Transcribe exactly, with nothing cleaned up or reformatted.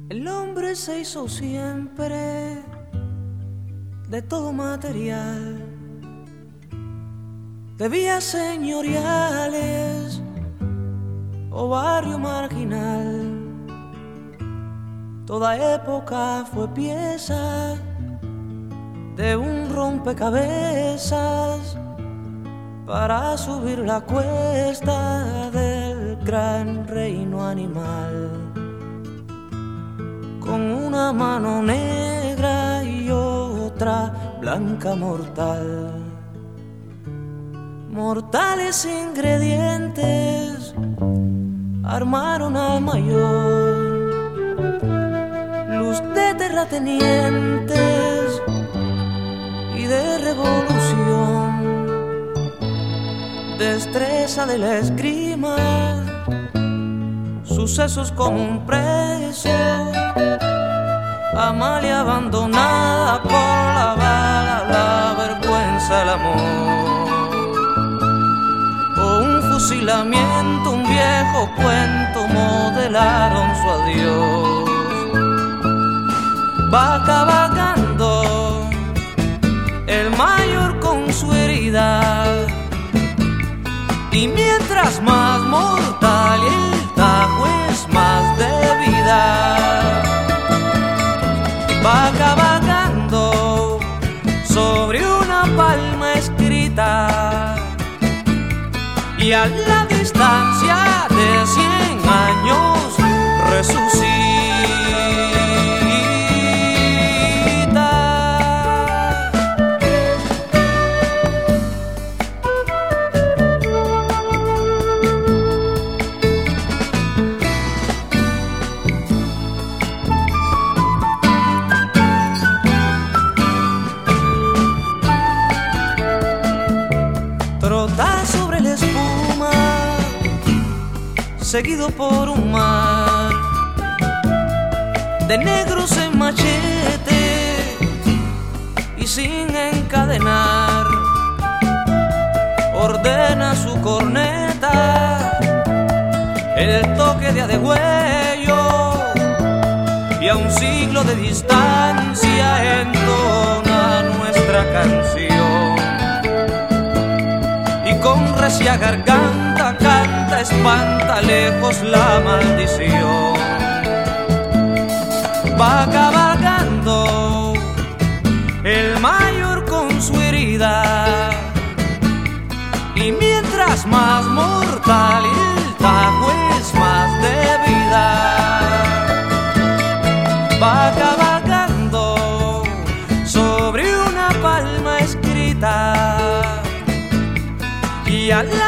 El hombre se hizo siempre de todo material, de vías señoriales o barrio marginal. Toda época fue pieza de un rompecabezas para subir la cuesta del gran reino animal. Con una mano negra y otra blanca mortal, mortales ingredientes armaron al mayor. Luz de terratenientes y de revolución, destreza de la esgrima, sucesos como un preso, Amalia abandonada por la bala, la vergüenza, el amor, o un fusilamiento, un viejo cuento modelaron su adiós. Va cabalgando el mayor con su herida, y mientras más mortal el tajo es más de vida. Va cabalgando sobre una palma escrita, y a la distancia de cien años resucita. Trota sobre la espuma, seguido por un mar de negros en machete y sin encadenar. Ordena su corneta el toque de adegüello, y a un siglo de distancia entona nuestra canción. Con recia garganta canta, espanta lejos la maldición. Va cabalgando el mayor con su herida, y mientras más mortal el tajo es más de vida. Va cabalgando sobre una palma escrita, y a la